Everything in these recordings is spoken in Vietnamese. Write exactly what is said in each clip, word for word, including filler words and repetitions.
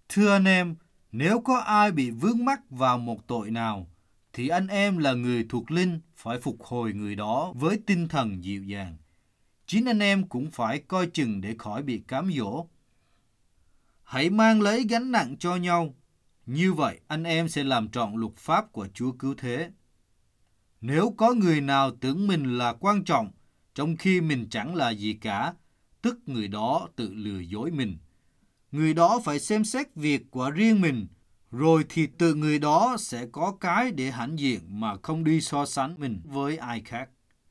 Thưa anh em, nếu có ai bị vướng mắc vào một tội nào, thì anh em là người thuộc linh phải phục hồi người đó với tinh thần dịu dàng. Chính anh em cũng phải coi chừng để khỏi bị cám dỗ. Hãy mang lấy gánh nặng cho nhau. Như vậy anh em sẽ làm trọn luật pháp của Chúa cứu thế. Nếu có người nào tưởng mình là quan trọng, trong khi mình chẳng là gì cả, tức người đó tự lừa dối mình. Người đó phải xem xét việc của riêng mình, rồi thì tự người đó sẽ có cái để hãnh diện mà không đi so sánh mình với ai khác.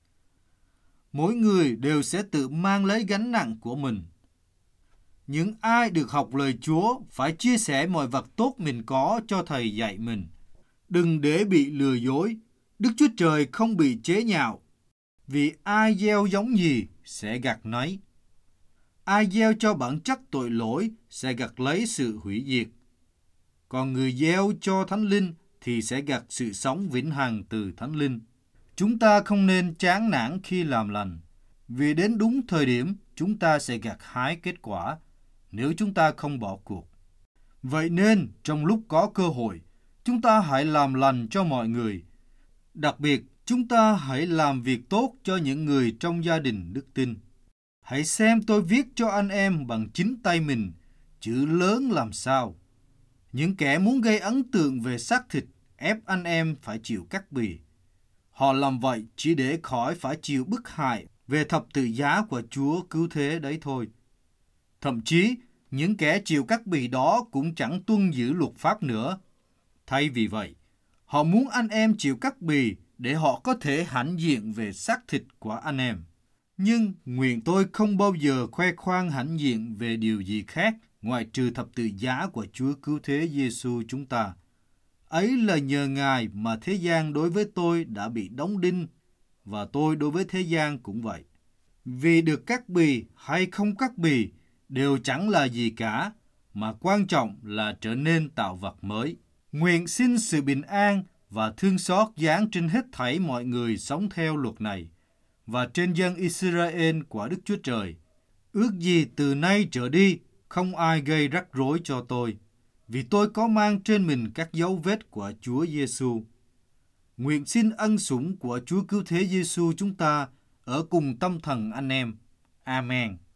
Mỗi người đều sẽ tự mang lấy gánh nặng của mình. Những ai được học lời Chúa phải chia sẻ mọi vật tốt mình có cho thầy dạy mình. Đừng để bị lừa dối. Đức Chúa Trời không bị chế nhạo, vì ai gieo giống gì sẽ gặt nấy. Ai gieo cho bản chất tội lỗi sẽ gặt lấy sự hủy diệt. Còn người gieo cho Thánh Linh thì sẽ gặt sự sống vĩnh hằng từ Thánh Linh. Chúng ta không nên chán nản khi làm lành, vì đến đúng thời điểm chúng ta sẽ gặt hái kết quả nếu chúng ta không bỏ cuộc. Vậy nên, trong lúc có cơ hội, chúng ta hãy làm lành cho mọi người. Đặc biệt, chúng ta hãy làm việc tốt cho những người trong gia đình đức tin. Hãy xem tôi viết cho anh em bằng chính tay mình, chữ lớn làm sao. Những kẻ muốn gây ấn tượng về xác thịt ép anh em phải chịu cắt bì. Họ làm vậy chỉ để khỏi phải chịu bức hại về thập tự giá của Chúa cứu thế đấy thôi. Thậm chí, những kẻ chịu cắt bì đó cũng chẳng tuân giữ luật pháp nữa. Thay vì vậy, họ muốn anh em chịu cắt bì để họ có thể hãnh diện về xác thịt của anh em. Nhưng nguyện tôi không bao giờ khoe khoang hãnh diện về điều gì khác ngoại trừ thập tự giá của Chúa cứu thế Giêsu chúng ta. Ấy là nhờ Ngài mà thế gian đối với tôi đã bị đóng đinh, và tôi đối với thế gian cũng vậy. Vì được cắt bì hay không cắt bì đều chẳng là gì cả, mà quan trọng là trở nên tạo vật mới. Nguyện xin sự bình an và thương xót giáng trên hết thảy mọi người sống theo luật này, và trên dân Israel của Đức Chúa Trời. Ước gì từ nay trở đi không ai gây rắc rối cho tôi, vì tôi có mang trên mình các dấu vết của Chúa Giêsu. Nguyện xin ân sủng của Chúa cứu thế Giêsu chúng ta ở cùng tâm thần anh em. Amen.